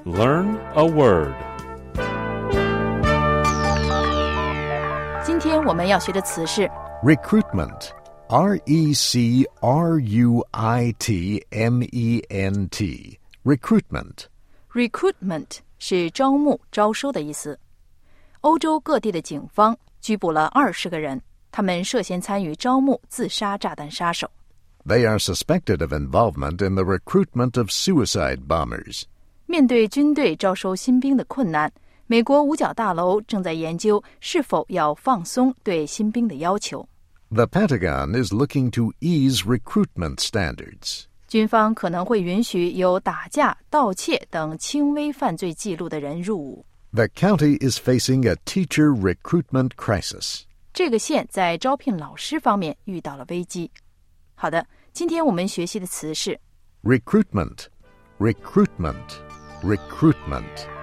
Learn a word. 今天我们要学的词是 Recruitment. R-E-C-R-U-I-T-M-E-N-T. Recruitment. Recruitment 是招募、招收的意思。欧洲各地的警方拘捕了20个人，他们涉嫌参与招募自杀炸弹杀手。 They are suspected of involvement in the recruitment of suicide bombers. 面对军队招收新兵的困难，美国五角大楼正在研究是否要放松对新兵的要求。 The Pentagon is looking to ease recruitment standards. 军方可能会允许有打架、盗窃等轻微犯罪记录的人入伍。 The county is facing a teacher recruitment crisis. 这个县在招聘老师方面遇到了危机。好的，今天我们学习的词是 Recruitment. Recruitment. Recruitment.